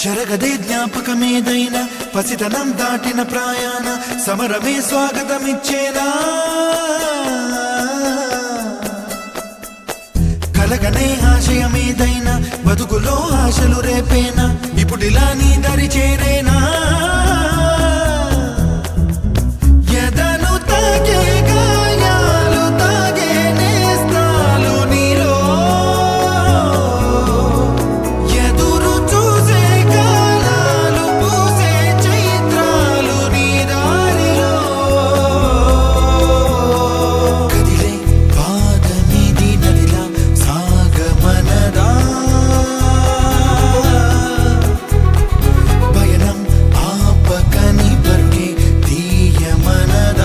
చెరగదే జ్ఞాపకమేదైనా పసితనం దాటిన ప్రాయాన సమరమే స్వాగతమిచ్చేనా కలగనే ఆశయమేదైనా బతుకులో ఆశలు రేపేనా ఇప్పుడిలా నీ దరి చేరేనా ఎదను తాకే గాయాలు తాగే నేస్తాలు నీలో ఎదురు చూసే కాలాలు పూసే చైత్రాలు నీ దారిలో కదిలే పాదమిది నదిలా సాగమనదా పయనం ఆపకని పరుగే తీయమనదా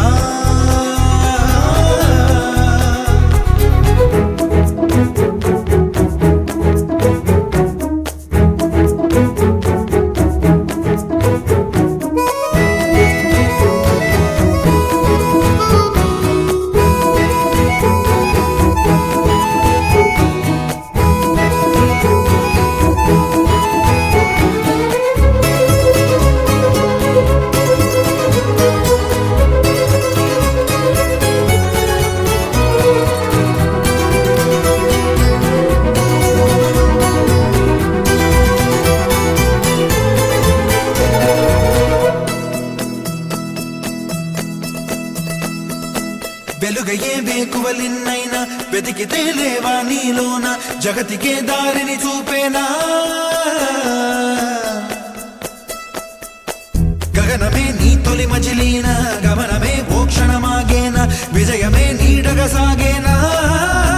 వెలుగయ్యే వేకువలిన్నైనా వెతికితే లేవా నీలోన జగతికే దారిని చూపేనా గగనమే నీ తొలి మజిలీనా గమనమే ఓ క్షణమాగేనా విజయమే నీడగా సాగేనా